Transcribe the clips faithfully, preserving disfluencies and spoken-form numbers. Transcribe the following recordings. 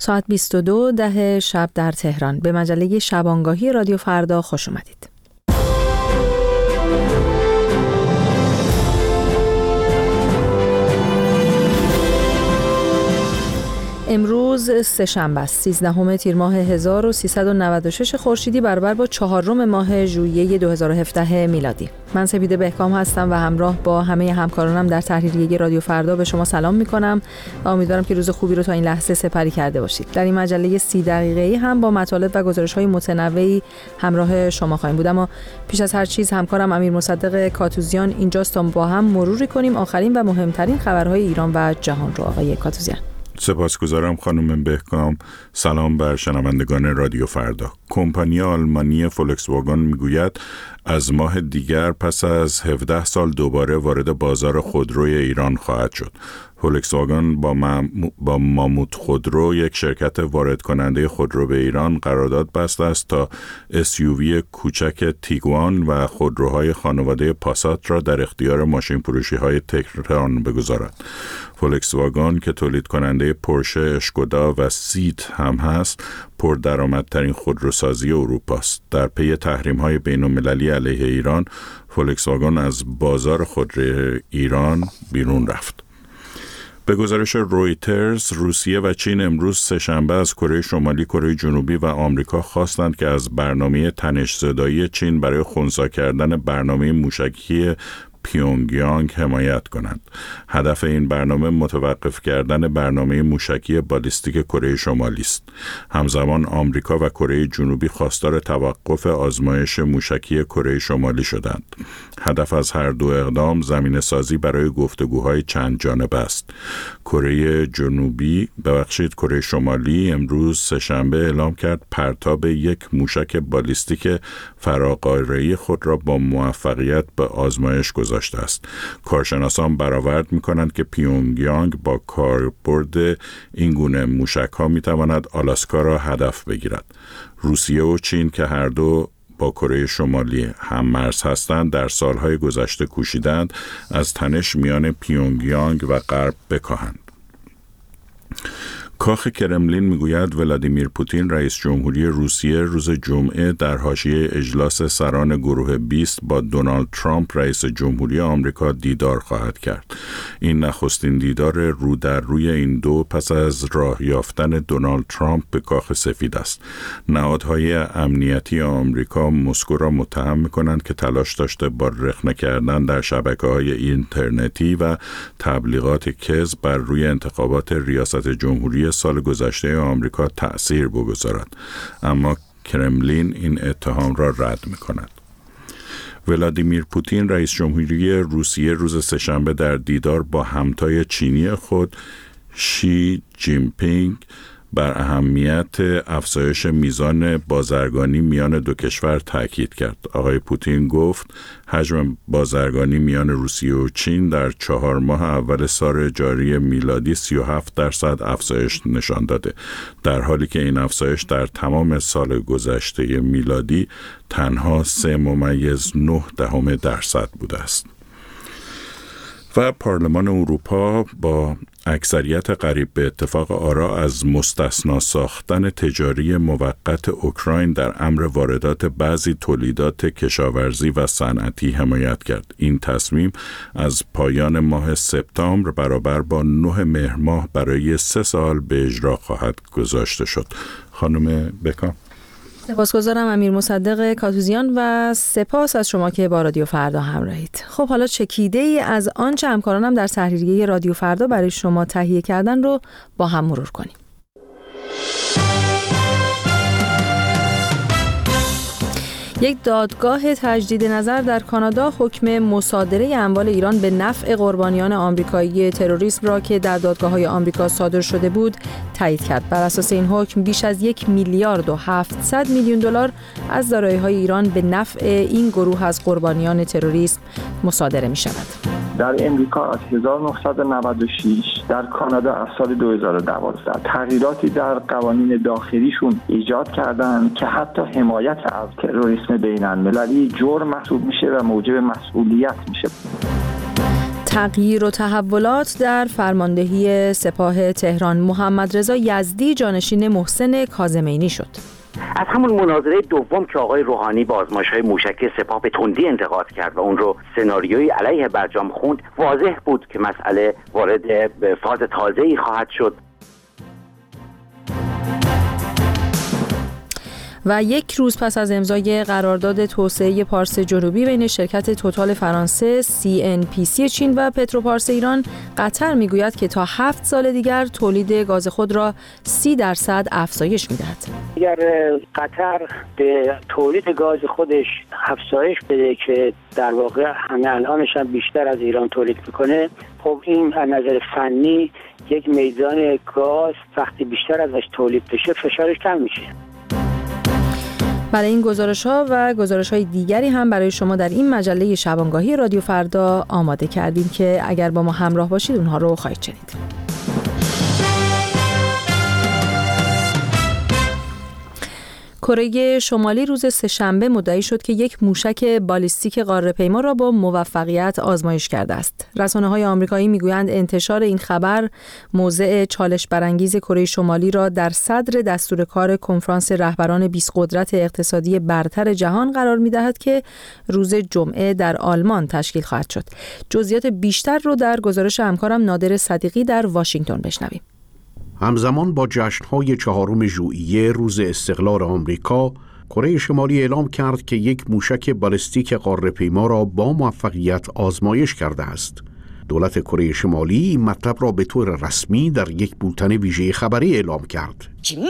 ساعت بیست و دو ده شب در تهران. به مجله شبانگاهی رادیو فردا خوش اومدید. امروز سه‌شنبه است، سیزدهم تیر ماه هزار و سیصد و نود و شش خورشیدی برابر با چهارم ماه ژوئیه دو هزار و هفده میلادی. من سپیده بهکام هستم و همراه با همه همکارانم در تحریریه رادیو فردا به شما سلام میکنم و امیدوارم که روز خوبی رو تا این لحظه سپری کرده باشید. در این مجله سی دقیقه‌ای هم با مطالب و گزارش‌های متنوعی همراه شما خواهیم بود، اما پیش از هر چیز همکارم امیر مصدق کاتوزیان اینجاست تا با هم مروری کنیم آخرین و مهمترین خبرهای ایران و جهان رو. آقای کاتوزیان. سپاسگزارم خانم بهکام. سلام بر شنوندگان رادیو فردا. کمپانی آلمانی فولکس واگن میگوید از ماه دیگر پس از هفده سال دوباره وارد بازار خودروی ایران خواهد شد. فولکس واگن با, مم... با ماموت خودرو، یک شرکت وارد کننده خودرو به ایران، قرارداد بسته است تا اس یو وی کوچک تیگوان و خودروهای خانواده پاسات را در اختیار ماشین فروشی های تهران بگذارد. فولکس واگن که تولید کننده پورشه، اشکودا و سیت هم هست، پردرآمدترین خودروسازی اروپا است. در پی تحریم‌های بین‌المللی علیه ایران، فولکس واگن از بازار خودروی ایران بیرون رفت. به گزارش رویترز، روسیه و چین امروز سه‌شنبه از کره شمالی، کره جنوبی و آمریکا خواستند که از برنامه تنش‌زدایی چین برای خنثی کردن برنامه موشکی پیونگیانگ حمایت کنند. هدف این برنامه متوقف کردن برنامه موشکی بالیستیک کره شمالی است. همزمان آمریکا و کره جنوبی خواستار توقف آزمایش موشکی کره شمالی شدند. هدف از هر دو اقدام زمینه سازی برای گفتگوهای چند جانبه است. کره جنوبی ببخشید کره شمالی امروز سه‌شنبه اعلام کرد پرتاب یک موشک بالیستیک فراقاره‌ای خود را با موفقیت به آزمایش گذاشته است. کارشناسان برآورد می‌کنند که پیونگیانگ با کاربرد این گونه موشک‌ها می‌تواند آلاسکا را هدف بگیرد. روسیه و چین که هر دو با کره شمالی هم مرز هستند، در سالهای گذشته کوشیدند از تنش میان پیونگیانگ و غرب بکاهند. کاخ کرملین میگوید ولادیمیر پوتین رئیس جمهوری روسیه روز جمعه در حاشیه اجلاس سران گروه بیست با دونالد ترامپ رئیس جمهوری آمریکا دیدار خواهد کرد. این نخستین دیدار رو در روی این دو پس از راه یافتن دونالد ترامپ به کاخ سفید است. نهادهای امنیتی آمریکا مسکو را متهم می‌کنند که تلاش داشته با رخنه کردن در شبکه‌های اینترنتی و تبلیغات کذب بر روی انتخابات ریاست جمهوری سال گذشته آمریکا تأثیر بگذارد، اما کرملین این اتهام را رد می‌کند. ولادیمیر پوتین رئیس جمهوری روسیه روز سه‌شنبه در دیدار با همتای چینی خود شی جین پینگ بر اهمیت افزایش میزان بازرگانی میان دو کشور تاکید کرد. آقای پوتین گفت حجم بازرگانی میان روسیه و چین در چهار ماه اول سال جاری میلادی سی و هفت درصد افزایش نشان داده، در حالی که این افزایش در تمام سال گذشته میلادی تنها سه ممیز نه دهم درصد بوده است. و پارلمان اروپا با اکثریت قریب به اتفاق آرا از مستثنا ساختن تجاری موقت اوکراین در امر واردات بعضی تولیدات کشاورزی و صنعتی حمایت کرد. این تصمیم از پایان ماه سپتامبر برابر با نه مهر ماه برای سه سال به اجرا خواهد گذاشته شد. خانم بکام. سپاسگزارم امیر مصدق کاتوزیان و سپاس از شما که با رادیو فردا همراهید. خب حالا چکیده ای از آنچه همکارانم در تحریریه رادیو فردا برای شما تهیه کردن رو با هم مرور کنیم. یک دادگاه تجدید نظر در کانادا حکم مصادره اموال ایران به نفع قربانیان آمریکایی تروریسم را که در دادگاه‌های آمریکا صادر شده بود تایید کرد. بر اساس این حکم بیش از یک میلیارد و هفتصد میلیون دلار از دارایی‌های ایران به نفع این گروه از قربانیان تروریسم مصادره می‌شود. در امریکا از هزار و نهصد و نود و شش، در کانادا از سال دو هزار و دوازده تغییراتی در قوانین داخلیشون ایجاد کردند که حتی حمایت از تروریسم بین المللی جرم محسوب میشه و موجب مسئولیت میشه. تغییر و تحولات در فرماندهی سپاه تهران. محمد رضا یزدی جانشین محسن کاظمینی شد. از همون مناظره دوم که آقای روحانی با آزمایش‌های موشکی سپاه به تندی انتقاد کرد و اون رو سناریویی علیه برجام خوند، واضح بود که مسئله وارد فاز تازه‌ای خواهد شد. و یک روز پس از امضای قرارداد توسعه پارس جنوبی بین شرکت توتال فرانسه، سی ان پی سی چین و پتروپارس ایران، قطر میگوید که تا هفت سال دیگر تولید گاز خود را سی درصد افزایش میدهد. اگر قطر به تولید گاز خودش افزایش بده که در واقع همه الانش هم بیشتر از ایران تولید میکنه، خب این از نظر فنی یک میزان گاز وقتی بیشتر ازش تولید بشه فشارش کم میشه. برای این گزارش‌ها و گزارش‌های دیگری هم برای شما در این مجله شبانگاهی رادیو فردا آماده کردیم که اگر با ما همراه باشید اونها رو خواهید شنید. کره شمالی روز سه‌شنبه مدعی شد که یک موشک بالیستیک قاره‌پیما را با موفقیت آزمایش کرده است. رسانه‌های آمریکایی میگویند انتشار این خبر موضع چالش برانگیز کره شمالی را در صدر دستور کار کنفرانس رهبران بیست قدرت اقتصادی برتر جهان قرار می‌دهد که روز جمعه در آلمان تشکیل خواهد شد. جزئیات بیشتر رو در گزارش همکارم نادر صدیقی در واشنگتن بشنویم. همزمان با جشن‌های چهارم ژوئیه روز استقلال آمریکا، کره شمالی اعلام کرد که یک موشک بالستیک قاره‌پیما را با موفقیت آزمایش کرده است. دولت کره شمالی این مطلب را به طور رسمی در یک بولتن ویژه خبری اعلام کرد.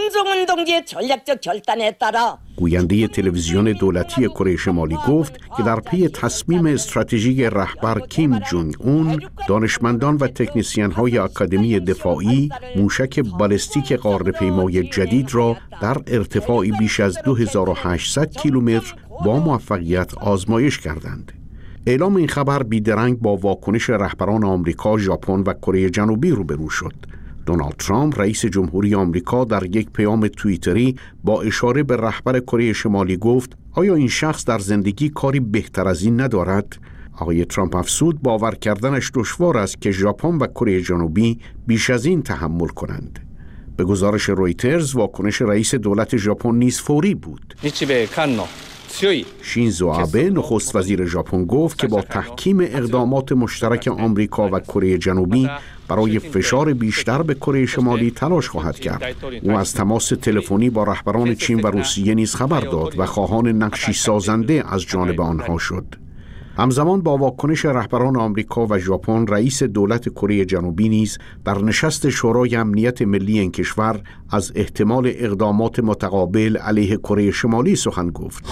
گوینده تلویزیون دولتی کره شمالی گفت که در پی تصمیم استراتژیک رهبر کیم جونگ اون، دانشمندان و تکنسین‌های آکادمی دفاعی موشک بالستیک قاره‌پیمای جدید را در ارتفاعی بیش از دو هزار و هشتصد کیلومتر با موفقیت آزمایش کردند. اعلام این خبر بیدرنگ با واکنش رهبران آمریکا، ژاپن و کره جنوبی روبرو شد. دونالد ترامپ رئیس جمهوری آمریکا در یک پیام توییتری با اشاره به رهبر کره شمالی گفت: آیا این شخص در زندگی کاری بهتر از این ندارد؟ آقای ترامپ افزود باور کردنش دشوار است که ژاپن و کره جنوبی بیش از این تحمل کنند. به گزارش رویترز واکنش رئیس دولت ژاپن نیز فوری بود. شینزو آبه نخست وزیر ژاپن گفت که با تحکیم اقدامات مشترک آمریکا و کره جنوبی برای فشار بیشتر به کره شمالی تلاش خواهد کرد. او از تماس تلفنی با رهبران چین و روسیه نیز خبر داد و خواهان نقشی سازنده از جانب آنها شد. همزمان با واکنش رهبران آمریکا و ژاپن، رئیس دولت کره جنوبی نیز در نشست شورای امنیت ملی این کشور از احتمال اقدامات متقابل علیه کره شمالی سخن گفت.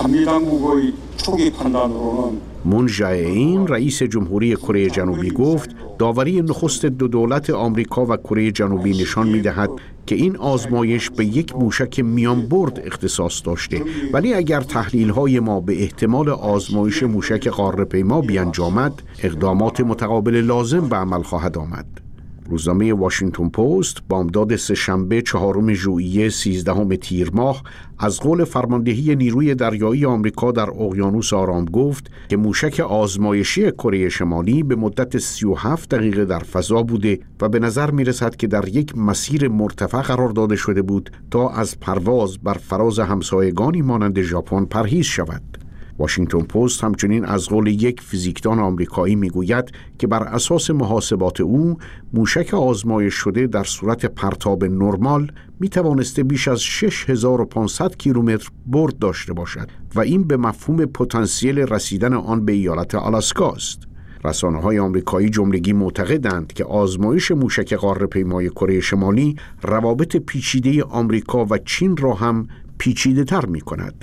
مون جه-این رئیس جمهوری کره جنوبی گفت داوری نخست دو دولت آمریکا و کره جنوبی نشان می‌دهد که این آزمایش به یک موشک میان برد اختصاص داشته، ولی اگر تحلیل‌های ما به احتمال آزمایش موشک قاره‌پیما بیانجامد، اقدامات متقابل لازم به عمل خواهد آمد. روزنامه واشنگتن پست بامداد سه‌شنبه چهارم ژوئیه سیزدهم تیر ماه از قول فرماندهی نیروی دریایی آمریکا در اقیانوس آرام گفت که موشک آزمایشی کره شمالی به مدت سی و هفت دقیقه در فضا بوده و به نظر می رسد که در یک مسیر مرتفع قرار داده شده بود تا از پرواز بر فراز همسایگانی مانند ژاپن پرهیز شود. واشنگتن پست همچنین از قول یک فیزیکدان آمریکایی میگوید که بر اساس محاسبات او موشک آزمایش شده در صورت پرتاب نرمال می توانسته بیش از شش هزار و پانصد کیلومتر برد داشته باشد و این به مفهوم پتانسیل رسیدن آن به ایالت آلاسکا است. رسانه‌های آمریکایی جملگی معتقدند که آزمایش موشک قاره‌پیمای کره شمالی روابط پیچیده آمریکا و چین را هم پیچیده‌تر می‌کند.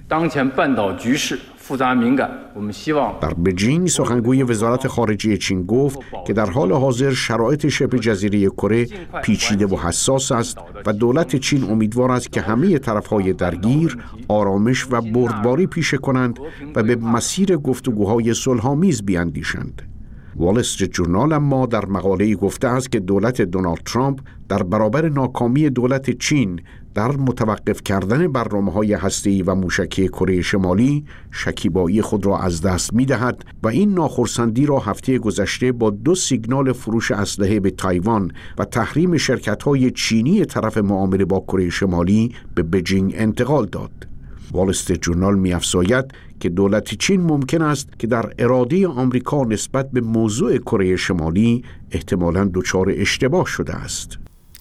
در بجینگ سخنگوی وزارت خارجه چین گفت که در حال حاضر شرایط شبه جزیره کره پیچیده و حساس است و دولت چین امیدوار است که همه طرف‌های درگیر آرامش و بردباری پیشه کنند و به مسیر گفتگوهای صلح‌آمیز بیاندیشند. وال استریت جورنال اما در مقاله‌ای گفته است که دولت دونالد ترامپ در برابر ناکامی دولت چین در متوقف کردن برنامه‌های هسته‌ای و موشکی کره شمالی شکیبایی خود را از دست می‌دهد و این ناخرسندی را هفته گذشته با دو سیگنال فروش اسلحه به تایوان و تحریم شرکت‌های چینی طرف معامله با کره شمالی به بجینگ انتقال داد. وال استریت جورنال می‌افزاید که دولت چین ممکن است که در اراده آمریکا نسبت به موضوع کره شمالی احتمالاً دچار اشتباه شده است.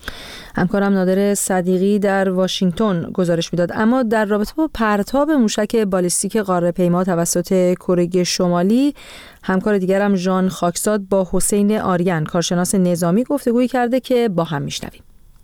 همکارم نادر صدیقی در واشنگتن گزارش میداد. اما در رابطه با پرتاب موشک بالستیک قاره‌پیما توسط کره شمالی، همکار دیگرم ژان خاکزاد با حسین آریان کارشناس نظامی گفتگویی کرده که با هم میشنویم.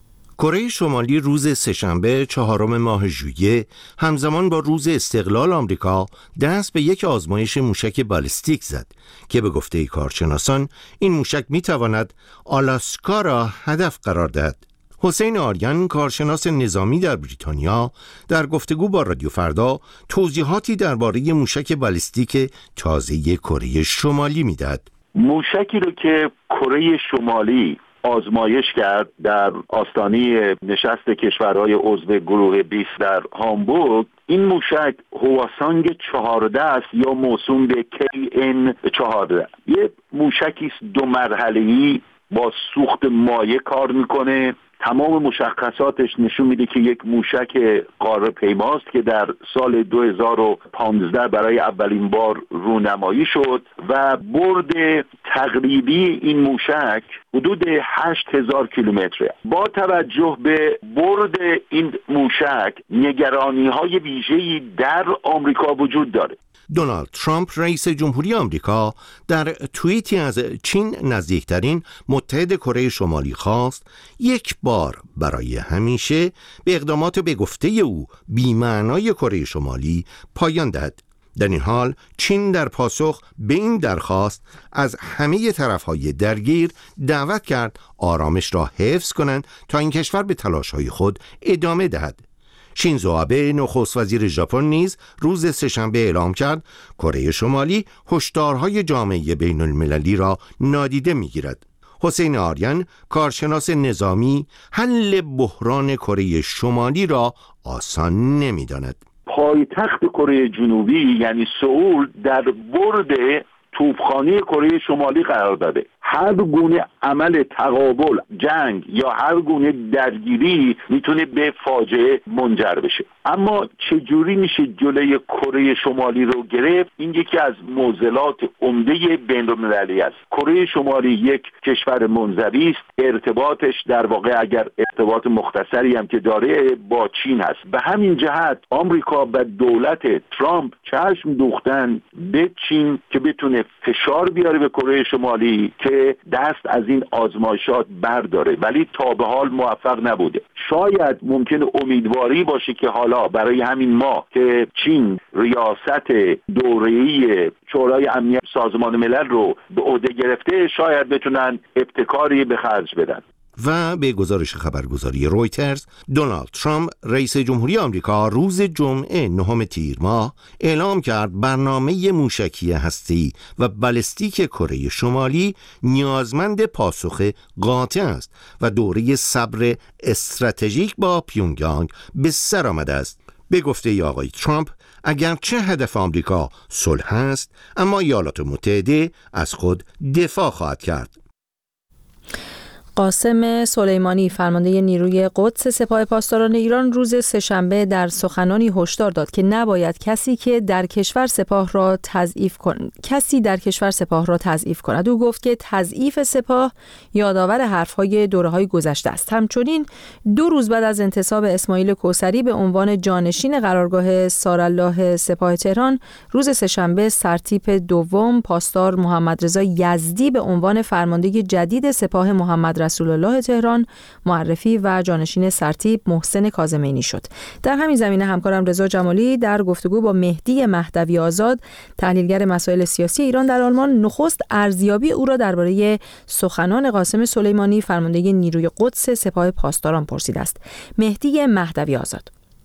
کره شمالی روز سه‌شنبه چهارم ماه ژوئیه همزمان با روز استقلال آمریکا دست به یک آزمایش موشک بالستیک زد که به گفته کارشناسان این موشک میتواند آلاسکا را هدف قرار دهد. حسین آریان کارشناس نظامی در بریتانیا در گفتگو با رادیو فردا توضیحاتی درباره موشک بالستیک تازه کره شمالی میدهد. موشکی رو که کره شمالی آزمایش کرد در آستانه نشست کشورهای عضو گروه بیست در هامبورگ، این موشک هواسانگ چهارده است یا موسوم به کی ان چهارده. یه موشکی است دو مرحله‌ای با سوخت مایع کار میکنه. تمام مشخصاتش نشون میده که یک موشک قاره‌پیماست که در سال دو هزار و پانزده برای اولین بار رونمایی شد و برد تقریبی این موشک حدود هشت هزار کیلومتره. با توجه به برد این موشک نگرانی‌های ویژه‌ای در آمریکا وجود داره. دونالد ترامپ رئیس جمهوری آمریکا در توییتی از چین نزدیکترین متحد کره شمالی خواست یک بار برای همیشه به اقدامات به گفته او بی‌معنای کره شمالی پایان دهد. در این حال چین در پاسخ به این درخواست از همه طرف‌های درگیر دعوت کرد آرامش را حفظ کنند تا این کشور به تلاش‌های خود ادامه دهد. شینزو آبه نخست وزیر ژاپن نیز روز سه‌شنبه اعلام کرد کره شمالی هشدارهای جامعه بین المللی را نادیده می‌گیرد. حسین آریان کارشناس نظامی حل بحران کره شمالی را آسان نمی‌داند. پایتخت کره جنوبی یعنی سئول در برد توپخانه کره شمالی قرار داده. هر گونه عمل تقابل، جنگ یا هر گونه درگیری میتونه به فاجعه منجر بشه. اما چجوری میشه جلوی کره شمالی رو گرفت؟ این یکی از معضلات عمده بین‌المللی است. کره شمالی یک کشور منزوی است. ارتباطش در واقع اگر ارتباط مختصری هم که داره با چین هست. به همین جهت آمریکا و دولت ترامپ چشم دوختن به چین که بتونه فشار بیاره به کره شمالی که دست از این آزمایشات برداره، ولی تا به حال موفق نبوده. شاید ممکنه امیدواری باشه که حالا برای همین ماه که چین ریاست دوره‌ای شورای امنیت سازمان ملل رو به عهده گرفته شاید بتونن ابتکاری به خرج بدن. و به گزارش خبرگزاری رویترز، دونالد ترامپ رئیس جمهوری آمریکا روز جمعه نهم تیر ماه اعلام کرد برنامه موشکی هسته‌ای و بالستیک کره شمالی نیازمند پاسخ قاطع است و دوره صبر استراتژیک با پیونگیانگ به سر آمده است. به گفته آقای ترامپ اگرچه هدف آمریکا صلح است، اما ایالات متحده از خود دفاع خواهد کرد. قاسم سلیمانی فرمانده نیروی قدس سپاه پاسداران ایران روز سه‌شنبه در سخنانی هشدار داد که نباید کسی که در کشور سپاه را تضعیف کند کسی در کشور سپاه را تضعیف کند. او گفت که تضعیف سپاه یادآور حرف‌های دوره‌های گذشته است. همچنین دو روز بعد از انتصاب اسماعیل کوثری به عنوان جانشین قرارگاه سارالله سپاه تهران، روز سه‌شنبه سرتیپ دوم پاسدار محمد رضا یزدی به عنوان فرمانده جدید سپاه محمد رسول الله تهران معرفی و جانشین سرتیپ محسن کاظمینی شد. در همین زمینه همکارم رضا جمالی در گفتگو با مهدی مهدوی آزاد تحلیلگر مسائل سیاسی ایران در آلمان نخست ارزیابی او را درباره سخنان قاسم سلیمانی فرمانده نیروی قدس سپاه پاسداران پرسیده است. مهدی مهدوی آزاد: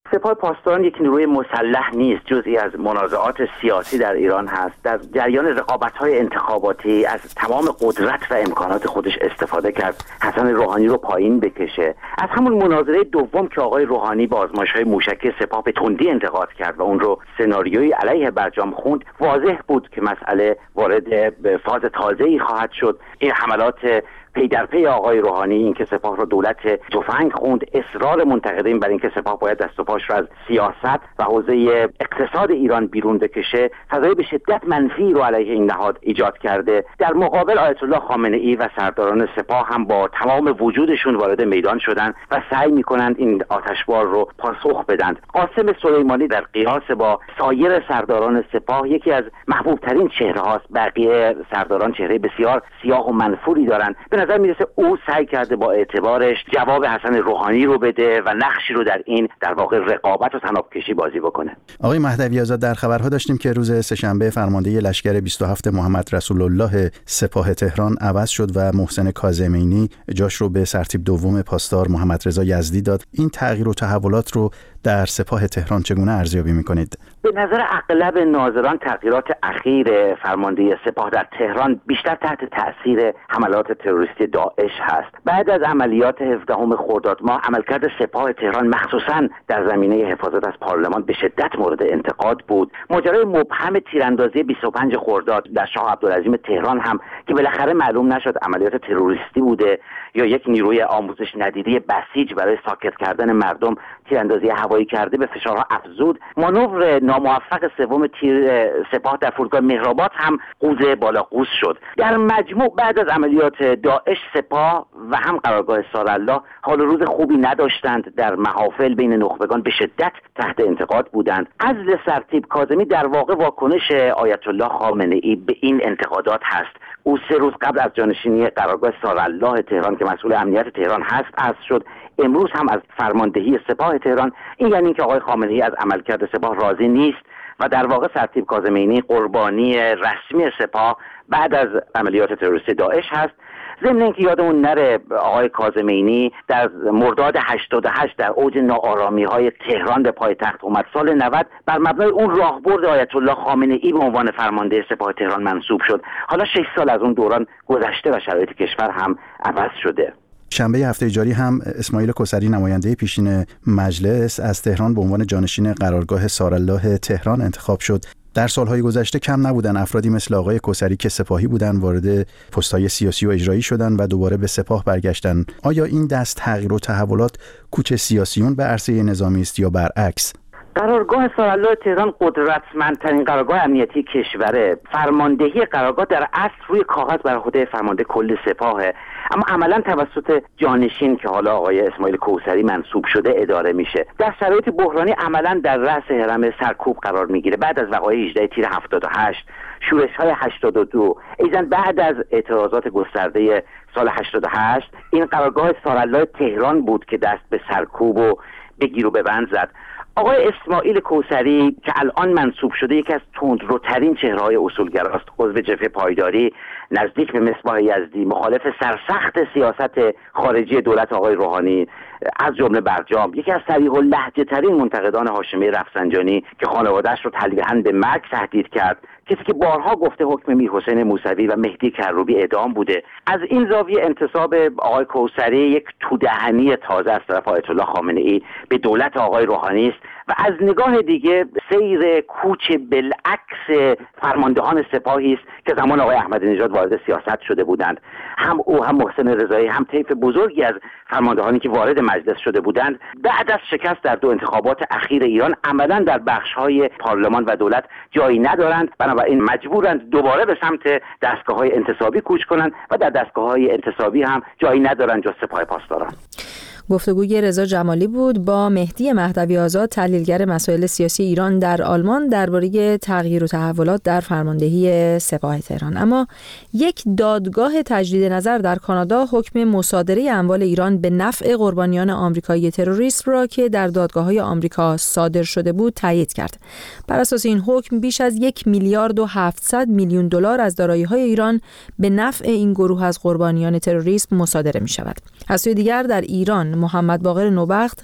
سپاه پاسداران یک نیروی مسلح نیست، جزئی از منازعات سیاسی در ایران هست. در جریان رقابت‌های انتخاباتی از تمام قدرت و امکانات خودش استفاده کرد حسن روحانی رو پایین بکشه. از همون مناظره دوم که آقای روحانی با آزمایش‌های موشکی سپاه به تندی انتقاد کرد و اون رو سناریویی علیه برجام خوند، واضح بود که مسئله وارد فاز تازه‌ای خواهد شد. این حملات پی در پی آقای روحانی، این که سپاه رو دولت تفنگ خوند، اصرار منتقدین بر این که سپاه باید دست و پاش رو از سیاست و حوزه اقتصاد ایران بیرون بکشه، فضای به شدت منفی رو علیه این نهاد ایجاد کرده. در مقابل آیت الله خامنه ای و سرداران سپاه هم با تمام وجودشون وارد میدان شدند و سعی میکنند این آتشبار رو پاسخ بدند. قاسم سلیمانی در قیاس با سایر سرداران سپاه یکی از محبوب ترین چهره هاست. بقیه سرداران چهره بسیار سیاه و منفوری دارند. به نظر میرسه او سعی کرده با اعتبارش جواب حسن روحانی رو بده و نقشی رو در این در واقع رقابت و طناب‌کشی بازی بکنه. آقای مهدوی آزاد، در خبرها داشتیم که روز سه‌شنبه فرمانده لشکر بیست و هفت محمد رسول الله سپاه تهران عوض شد و محسن کاظمینی جاش رو به سرتیپ دوم پاسدار محمد رضا یزدی داد. این تغییر و تحولات رو در سپاه تهران چگونه ارزیابی می‌کنید؟ به نظر اغلب ناظران تغییرات اخیر فرمانده سپاه در تهران بیشتر تحت تأثیر حملات تروریستی داعش هست. بعد از عملیات هفدهم خرداد ماه عملکرد سپاه تهران مخصوصاً در زمینه حفاظت از پارلمان به شدت مورد انتقاد بود. ماجرای مبهم تیراندازی بیست و پنج خرداد در شاه عبدالعظیم تهران هم که بالاخره معلوم نشد عملیات تروریستی بوده یا یک نیروی آموزش ندیده بسیج برای ساکت کردن مردم تیراندازی هوایی کرده، به فشارها افزود. مانور ناموفق سوم تیر سپاه در فرودگاه مهرآباد هم قوز بالا قوس شد. در مجموع بعد از عملیات داعش سپاه و هم قرارگاه سارالله حال روز خوبی نداشتند. در محافل بین نخبگان به شدت تحت انتقاد بودند. عزل سرتیپ کاظمی در واقع واکنش آیت الله خامنه ای به این انتقادات هست. او سه روز قبل از جانشینی قرارگاه سارالله تهران که مسئول امنیت تهران هست عزل شد. امروز هم از فرماندهی سپاه تهران. این یعنی اینکه آقای خامنه ای از عملکرد سپاه راضی نیست و در واقع سرتیپ کاظمینی قربانی رسمی سپاه بعد از عملیات تروریستی داعش هست. ضمن اینکه یادمون نره آقای کاظمینی در مرداد هشتاد و هشت در اوج ناآرامی‌های تهران به پایتخت اومد. سال نود بر مبنای اون راهبرد آیت الله خامنه ای به عنوان فرمانده سپاه تهران منصوب شد. حالا شش سال از اون دوران گذشته و شرایط کشور هم عوض شده. شنبه هفته جاری هم اسماعیل کثری نماینده پیشین مجلس از تهران به عنوان جانشین قرارگاه سارالله تهران انتخاب شد. در سالهای گذشته کم نبودن افرادی مثل آقای کثری که سپاهی بودن وارد پست‌های سیاسی و اجرایی شدن و دوباره به سپاه برگشتن. آیا این دست تغییر و تحولات کوچ سیاسیون به عرصه نظامی است یا برعکس؟ قرارگاه سارالله تهران قدرتمندترین قرارگاه امنیتی کشوره. فرماندهی قرارگاه در اصل روی کاغذ بر عهده فرمانده کل سپاهه، اما عملا توسط جانشین که حالا آقای اسماعیل کثری منصوب شده اداره میشه. در شرایط بحرانی عملا در رأس هرم سرکوب قرار میگیره. بعد از وقایع هجده تیر هفتاد و هشت، شورش‌های هشتاد و دو، ایزن بعد از اعتراضات گسترده سال هشتاد و هشت، این قرارگاه سارالله تهران بود که دست به سرکوب و بگیر و ببند زد. آقای اسماعیل کثری که الان منصوب شده یکی از تندروترین چهره‌های اصولگراست، عضو جبهه پایداری، نزدیک به مصباح یزدی، مخالف سرسخت سیاست خارجی دولت آقای روحانی از جمله برجام، یکی از صریح اللهجه ترین منتقدان هاشمی رفسنجانی که خانواده‌اش رو تلویحاً به مرگ تهدید کرد، کسی که بارها گفته حکم میرحسین موسوی و مهدی کروبی اعدام بوده. از این زاویه انتصاب آقای کثری یک تودهنی تازه از طرف آیت الله خامنه ای به دولت آقای روحانی است و از نگاه دیگه سیر کوچ بالعکس فرماندهان سپاهی است که زمان آقای احمدی نژاد وارد سیاست شده بودند. هم او هم محسن رضایی هم طیف بزرگی از فرماندهانی که وارد مجلس شده بودند بعد از شکست در دو انتخابات اخیر ایران عملا در بخش‌های پارلمان و دولت جایی ندارند، بنابراین مجبورند دوباره به سمت دستگاه‌های انتصابی کوچ کنند و در دستگاه‌های انتصابی هم جایی ندارند جز سپاه پاسداران. گفتگوی رضا جمالی بود با مهدی مهدوی آزاد، تحلیلگر مسائل سیاسی ایران در آلمان، درباره تغییر و تحولات در فرماندهی سپاه تهران. اما یک دادگاه تجدید نظر در کانادا حکم مصادره اموال ایران به نفع قربانیان آمریکایی تروریسم را که در دادگاه‌های آمریکا صادر شده بود تایید کرد. بر اساس این حکم بیش از یک میلیارد و هفتصد میلیون دلار از دارایی‌های ایران به نفع این گروه از قربانیان تروریسم مصادره می‌شود. از سوی دیگر در ایران محمد باقر نوبخت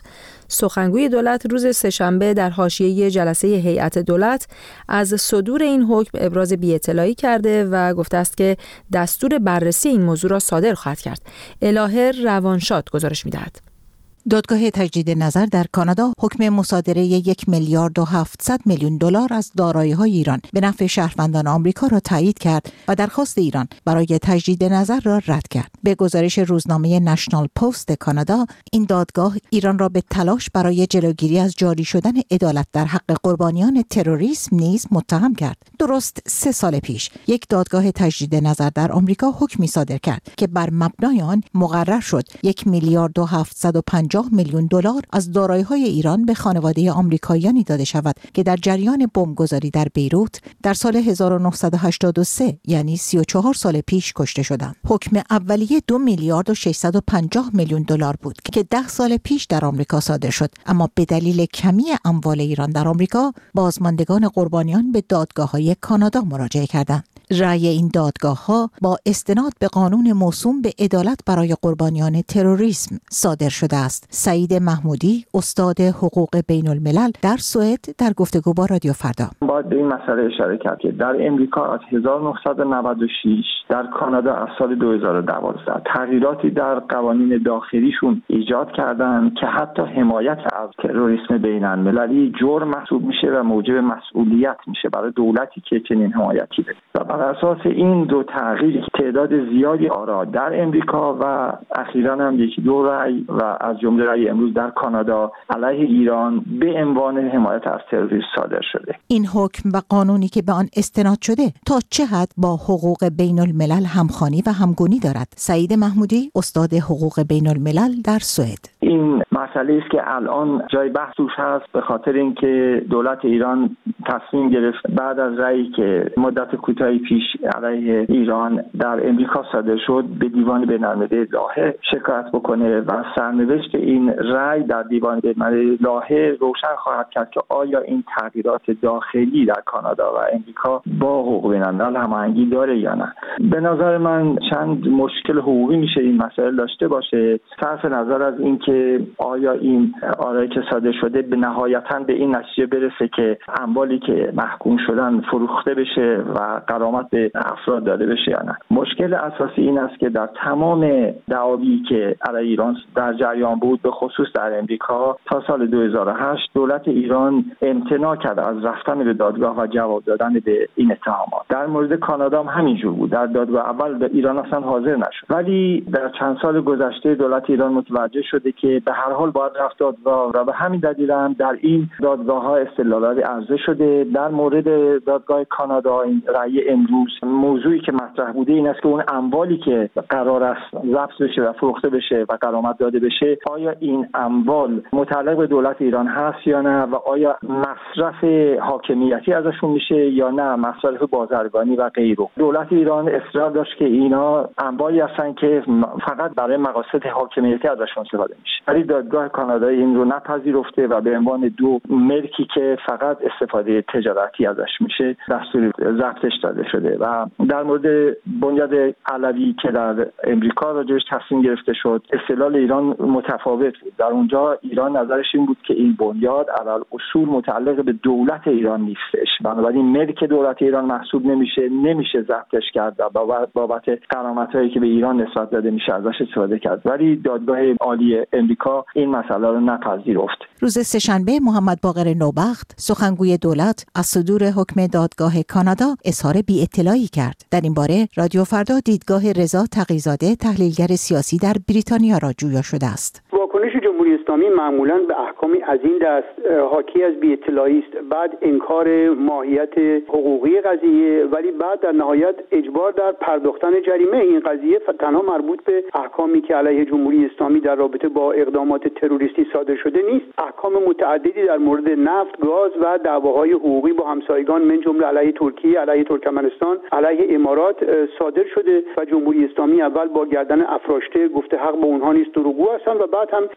سخنگوی دولت روز سه‌شنبه در حاشیه جلسه هیئت دولت از صدور این حکم ابراز بی‌اطلاعی کرده و گفته است که دستور بررسی این موضوع را صادر خواهد کرد. الهه روانشاد گزارش می‌دهد. دادگاه تجدید نظر در کانادا حکم مصادره یک میلیارد و هفتصد میلیون دلار از دارایی‌های ایران به نفع شهروندان آمریکا را تایید کرد و درخواست ایران برای تجدید نظر را رد کرد. به گزارش روزنامه نشنال پست کانادا، این دادگاه ایران را به تلاش برای جلوگیری از جاری شدن عدالت در حق قربانیان تروریسم نیز متهم کرد. درست سه سال پیش یک دادگاه تجدید نظر در آمریکا حکمی صادر کرد که بر مبنای آن مقرر شد یک میلیارد و هفتصد و پنجاه میلیون دلار از دارایی‌های ایران به خانواده آمریکاییانی داده شود که در جریان بمبگذاری در بیروت در سال هزار و نهصد و هشتاد و سه یعنی سی و چهار سال پیش کشته شدند. حکم اولیه دو میلیارد و ششصد و پنجاه میلیون دلار بود که ده سال پیش در آمریکا صادر شد، اما به دلیل کمی اموال ایران در آمریکا بازماندگان قربانیان به دادگاه‌های کانادا مراجعه کردند. رأی این دادگاه‌ها با استناد به قانون موسوم به عدالت برای قربانیان تروریسم صادر شده است. سعید محمودی، استاد حقوق بین الملل در سوئد، در گفتگو با رادیو فردا باید به این مسئله اشاره کرد که در امریکا از هزار و نهصد و نود و شش، در کانادا از سال دو هزار و دوازده تغییراتی در قوانین داخلیشون ایجاد کردن که حتی حمایت از تروریسم بین المللی جرم محسوب میشه و موجب مسئولیت میشه برای دولتی که چنین حمایتی بده. و بر اساس این دو تغییر تعداد زیادی آرا در امریکا و اخیراً هم یکی دو رأی و از جمله رأی امروز در کانادا علیه ایران به عنوان حمایت از تروریسم صادر شده. این حکم و قانونی که به آن استناد شده تا چه حد با حقوق بین الملل همخوانی و همگونی دارد؟ سعید محمودی، استاد حقوق بین الملل در سوئد: این مسئله است که الان جای بحث توش هست، به خاطر اینکه دولت ایران تصمیم گرفت بعد از رأیی که مدت کوتاهی پیش علیه ایران در امریکا صادر شد به دیوان بین‌المللی لاهه شکایت بکنه و سرنوشت این رأی در دیوان بین‌المللی لاهه روشن خواهد کرد که آیا این تغییرات داخلی در کانادا و امریکا با حقوق بین‌الملل هماهنگی داره یا نه. به نظر من چند مشکل حقوقی میشه این مسئله داشته باشه، صرف نظر از اینکه آیا این آرایی که صادر شده به نهایتاً به این نتیجه برسه که اموالی که محکوم شدن فروخته بشه و غرامت به افراد داده بشه یا نه. مشکل اساسی این است که در تمام دعاوی که علیه ایران در جریان بود، به خصوص در امریکا، تا سال دو هزار و هشت دولت ایران امتناع کرد از رفتن به دادگاه و جواب دادن به این اتهامات. در مورد کانادا هم همینجور بود. در دادگاه اول به ایران اصلا حاضر نشد، ولی در چند سال گذشته دولت ایران متوجه شده که به هر حال باید رفت دادگاه و به همین دلیل هم در این دادگاه‌ها استدلالات عرضه شده. در مورد دادگاه کانادا این رأی امروز موضوعی که مطرح بوده این است که اون اموالی که قرار است ضبط بشه و فروخته بشه و غرامت داده بشه، آیا این اموال متعلق به دولت ایران هست یا نه و آیا مصرف حاکمیتی ازشون میشه یا نه مصرف بازرگانی و غیره. دولت ایران اصرار داشت که اینا اموالی هستن که فقط برای مقاصد حاکمیتی ازشون استفاده میشه، ولی دادگاه کانادا این رو نپذیرفته و به عنوان دو ملکی که فقط استفاده تجارتی ازش میشه دستور ضبطش داده شده. و در مورد بنیاد علوی که در امریکا راجعش تصمیم گرفته شد، استدلال ایران متفاوت بود. در اونجا ایران نظرش این بود که این بنیاد علل اصول متعلق به دولت ایران نیستش، بنابراین ملک دولت ایران محسوب نمیشه، نمیشه ضبطش کرد و بابت غرامت‌هایی که به ایران نسبت داده میشه ازش استفاده کرد. ولی دادگاه عالی امریکا این مسئله رو نپذیرفت. روز سه‌شنبه محمد باقر نوبخت، سخنگوی دولت، از صدور حکم دادگاه کانادا اظهار بی‌اطلاعی کرد. در این باره رادیو فردا دیدگاه رضا تقی‌زاده، تحلیلگر سیاسی در بریتانیا را جویا شده است. واکنش جمهوری اسلامی معمولاً به احکامی از این دست حاکی از بی‌اطلاعی است، بعد انکار ماهیت حقوقی قضیه، ولی بعد در نهایت اجبار در پرداختن جریمه. این قضیه تنها مربوط به احکامی که علیه جمهوری اسلامی در رابطه با اقدامات تروریستی صادر شده نیست. احکام متعددی در مورد نفت، گاز و دعواهای حقوقی با همسایگان من جمله علیه ترکیه، علیه ترکمنستان، علیه امارات صادر شده و جمهوری اسلامی اول با گردن افراشته گفته حق با اونها نیست، دروغگو هستند و بعد هم این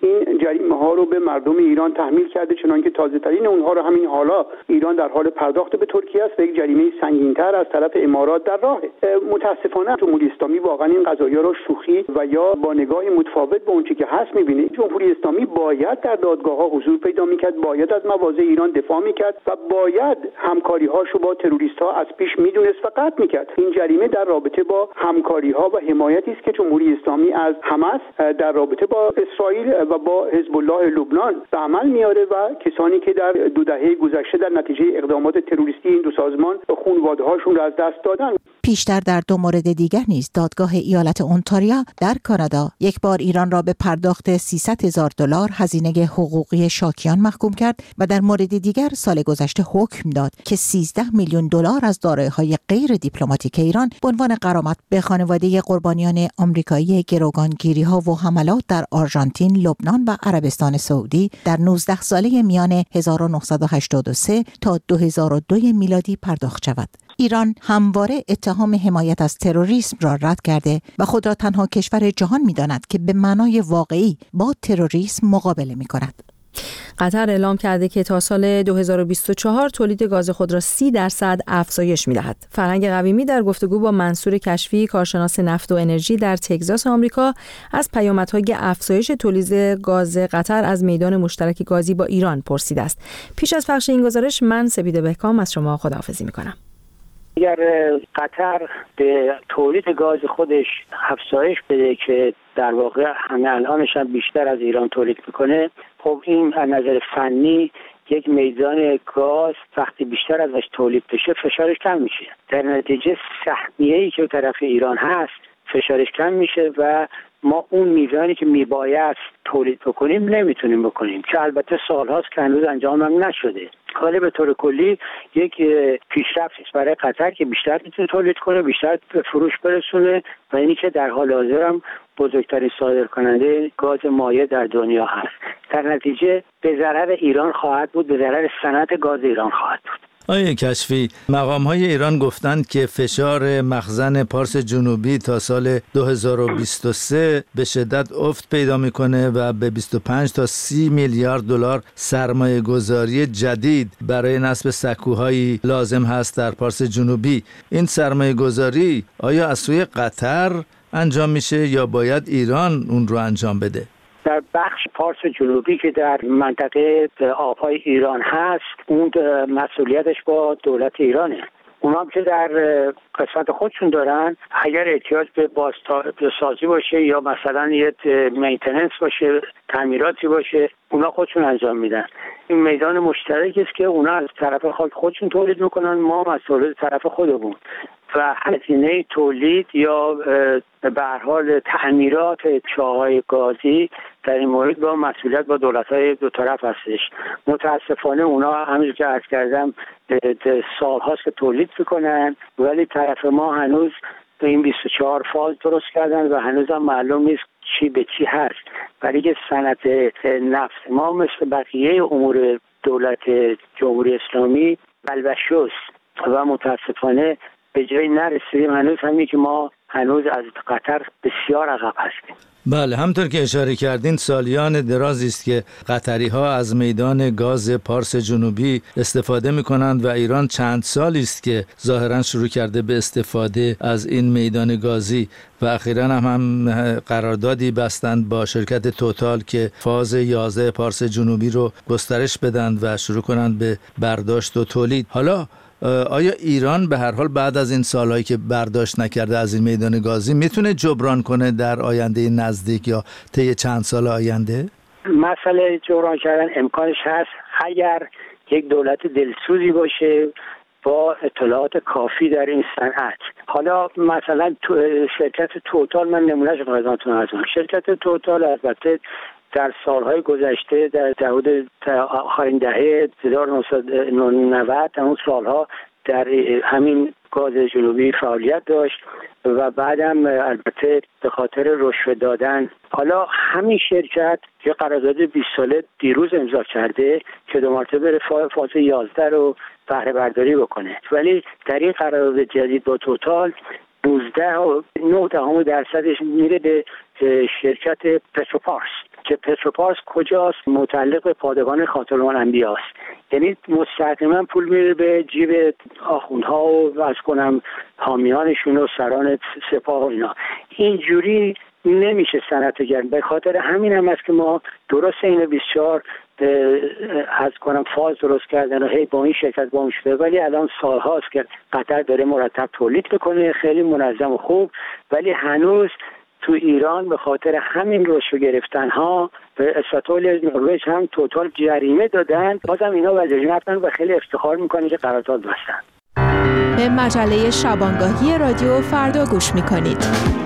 جریمه ها رو به مردم ایران تحمیل کرده، چنانکه تازه ترین اونها رو همین حالا ایران در حال پرداخت به ترکیه است و یک جریمه سنگین‌تر از طرف امارات در راهه. متاسفانه جمهوری اسلامی واقعا این قضایا رو شوخی و یا با نگاه متفاوت به اونچه که هست می‌بینه. جمهوری اسلامی باید در دادگاه‌ها حضور پیدا می‌کرد، باید از مواضع ایران دفاع می‌کرد و باید همکاری‌هاشو با تروریست‌ها از پیش می‌دونست و قطع می‌کرد. این جریمه در رابطه با همکاری‌ها و حمایتی است که جمهوری اسلامی از حماس در رابطه با اسرائیل و با حزب الله لبنان به عمل میاره و کسانی که در دو دهه گذشته در نتیجه اقدامات تروریستی این دو سازمان خانواده‌هاشون را از دست دادن. پیشتر در دو مورد دیگر نیز دادگاه ایالت اونتاریا در کانادا یک بار ایران را به پرداخت سیصد هزار دلار هزینه حقوقی شاکیان محکوم کرد و در مورد دیگر سال گذشته حکم داد که سیزده میلیون دلار از دارایی‌های غیر دیپلماتیک ایران به عنوان غرامت به خانواده قربانیان آمریکایی گروگانگیری‌ها و حملات در آرژانتین، لبنان و عربستان سعودی در نوزده ساله میان هزار و نهصد و هشتاد و سه تا دو هزار و دو میلادی پرداخت شود. ایران همواره اتهام حمایت از تروریسم را رد کرده و خود را تنها کشور جهان می‌داند که به معنای واقعی با تروریسم مقابله می‌کند. قطر اعلام کرده که تا سال دو هزار و بیست و چهار تولید گاز خود را سی درصد افزایش می‌دهد. فرهنگ قویمی در گفتگو با منصور کشفی، کارشناس نفت و انرژی در تگزاس آمریکا، از پیامدهای افزایش تولید گاز قطر از میدان مشترک گازی با ایران پرسیده است. پیش از پخش این گزارش من سپیده بهکام از شما خداحافظی می‌کنم. اگر قطر به تولید گاز خودش افزایش بده که در واقع همه الانش هم بیشتر از ایران تولید میکنه، خب این از نظر فنی یک میدان گاز وقتی بیشتر ازش تولید بشه فشارش کم میشه، در نتیجه سهمیه‌ای که طرف ایران هست فشارش کم میشه و ما اون میزانی که میباید تولید بکنیم نمیتونیم بکنیم، که البته سالهاست که هنوز انجام هم نشده. حالا به طور کلی یک پیشرفت برای قطر که بیشتر میتونه تولید کنه، بیشتر به فروش برسونه و اینی که در حال حاضر هم بزرگترین صادرکننده گاز مایع در دنیا هست. در نتیجه به ضرر ایران خواهد بود، به ضرر صنعت گاز ایران خواهد بود. آقای کشفی، مقام‌های ایران گفتند که فشار مخزن پارس جنوبی تا سال دو هزار و بیست و سه به شدت افت پیدا می‌کنه و به بیست و پنج تا سی میلیارد دلار سرمایه گذاری جدید برای نصب سکوهای لازم هست در پارس جنوبی. این سرمایه گذاری آیا از سوی قطر انجام میشه یا باید ایران اون رو انجام بده؟ در بخش پارس جنوبی که در منطقه آبهای ایران هست، اون مسئولیتش با دولت ایرانه. اونا هم که در قسمت خودشون دارن، اگر احتیاج به بازسازی باشه یا مثلا یه مینتیننس باشه، تعمیراتی باشه، اونا خودشون انجام میدن. این میدان مشترکی است که اونا از طرف خودشون تولید میکنن، ما هم از تولید طرف خودمون و هزینه تولید یا به هر حال تعمیرات چاهای گازی در این مورد با مسئولیت با دولت‌های دو طرف هستش. متاسفانه اونا همونجور که عرض کردم سال‌هاست که تولید میکنن، ولی طرف ما هنوز به این بیست و چهار فاز درست کردن و هنوز هم معلوم نیست چی به چی هست. ولی که صنعت نفت ما مثل بقیه امور دولت جمهوری اسلامی بلبشوست و متاسفانه به جایی نرسیدیم. هنوز همین که ما هنوز از قطر بسیار عقب هستیم. بله، همطور که اشاره کردین سالیان درازی است که قطری ها از میدان گاز پارس جنوبی استفاده می کنند و ایران چند سالی است که ظاهرا شروع کرده به استفاده از این میدان گازی و اخیراً هم, هم قراردادی بستند با شرکت توتال که فاز یازده پارس جنوبی رو گسترش بدند و شروع کنند به برداشت و تولید. حالا آیا ایران به هر حال بعد از این سالهایی که برداشت نکرده از این میدان گازی میتونه جبران کنه در آینده نزدیک یا طی چند سال آینده؟ مسئله جبران کردن امکانش هست اگر یک دولت دلسوزی باشه با اطلاعات کافی در این صنعت. حالا مثلا تو شرکت توتال، من نمونهش خدمتتون عرض کنم. شرکت توتال البته در سالهای گذشته در حدود آخرین دهه هزار و نهصد و نود اون سالها در همین گاز جنوبی فعالیت داشت و بعدم البته به خاطر رشوه دادن، حالا همین شرکت که قرارداد بیست ساله دیروز امضا کرده که دو مرتبه بره فاز یازده رو بهره برداری بکنه، ولی در این قرارداد جدید با توتال نوزده و نه دهم درصدش میره به شرکت پتروپارس که پتروپارس کجاست؟ متعلق به پادگان خاتم الانبیا است. یعنی مستقیما پول میره به جیب آخوندها و از کنم حامیانشون و سران سپاه و اینا. اینجوری نمیشه صنعت گرم. به خاطر همین هم است که ما درست این بیست و چهار از کنم فاز درست کردن و هی با این شرکت با شده، ولی الان سالهاست که قطر داره مرتب تولید بکنه، خیلی منظم و خوب، ولی هنوز تو ایران به خاطر همین رشوه گرفتن ها به استاتول نروژ هم توتال جریمه دادن، بازم اینا وزیر نفتن و خیلی افتخار میکنه که قرارداد بستن. به مجله شبانگاهی رادیو فردا گوش میکنید.